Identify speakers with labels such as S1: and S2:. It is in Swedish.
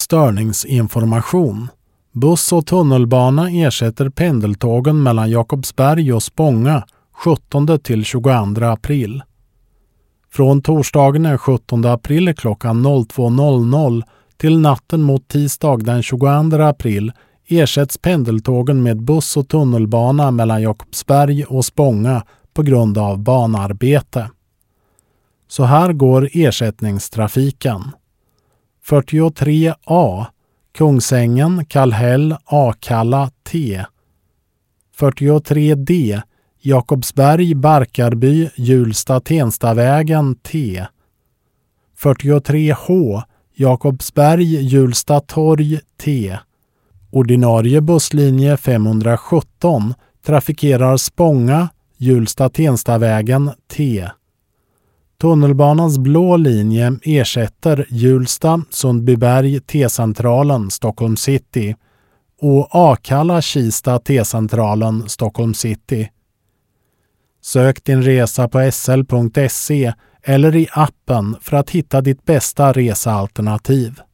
S1: störningsinformation. Buss och tunnelbana ersätter pendeltågen mellan Jakobsberg och Spånga 17-22 april. Från torsdagen den 17 april klockan 02.00 till natten mot tisdag den 22 april ersätts pendeltågen med buss och tunnelbana mellan Jakobsberg och Spånga på grund av banarbete. Så här går ersättningstrafiken. 43A Kungsängen, Kallhäll, Akalla, T. 43D Jakobsberg, Barkarby, Hjulsta, Tenstavägen, T. 43H Jakobsberg, Hjulsta, Torg, T. Ordinarie busslinje 517 trafikerar Spånga, Hjulsta, Tenstavägen, T. Tunnelbanans blå linje ersätter Hjulsta, Sundbyberg, T-centralen, Stockholm city och Akalla, Kista, T-centralen, Stockholm city. Sök din resa på sl.se eller i appen för att hitta ditt bästa resealternativ.